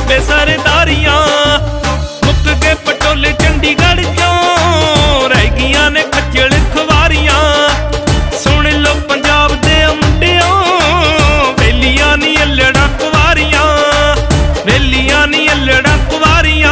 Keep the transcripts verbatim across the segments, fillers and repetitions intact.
नब्बे सरदारियां मुक के पटोले चंडीगढ़ चों रह गियां ने खच्चड़ खुवारियां। सुन लो पंजाब दे मुंडियों वेलियां नी अल्लड़ा कुवारियां, वेलियां नी अल्लड़ा कुवारियां।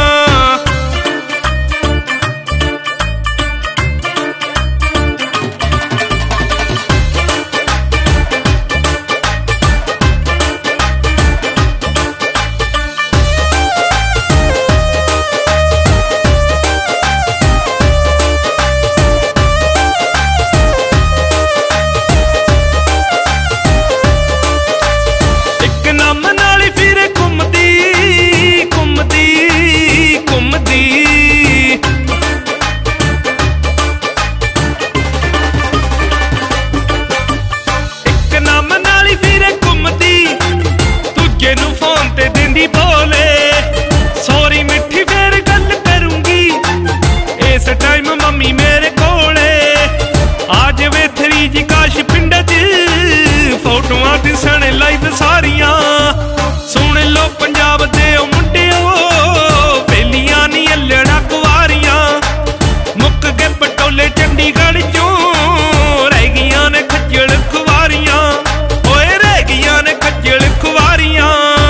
मम्मी मेरे कोले आ जावे थरी जी काश पिंड च फोटोआं दिसन लाइव सारियां। सुन लो पंजाब दे मुंडियो वेलियां नी अल्लड़ा कुवारियां मुक के पटोले चंडीगढ़ चों रह गियां ने खच्चड़ खुवारियां, ओए रह गियां ने खच्चड़ खुवारियां।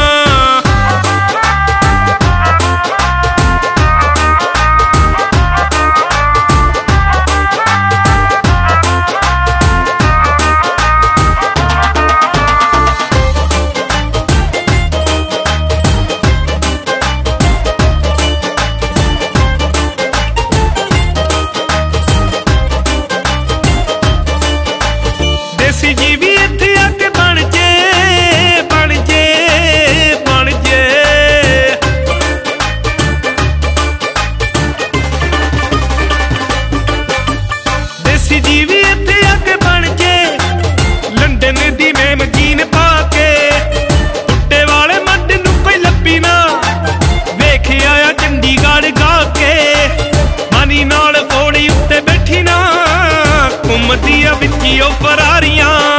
देसी जी भी इत्थे आके बन जे बन जे बन जे। देसी जी भी इत्थे आके बन जे लंडन दी मेम जीन पा के पुट्टे वाले मड नूं कोई लब्भी ना वेख आया चंडीगढ़ गा के। मानी नाल पौड़ी उत्ते बैठी ना घुमदी आ विच ओ फरारियां।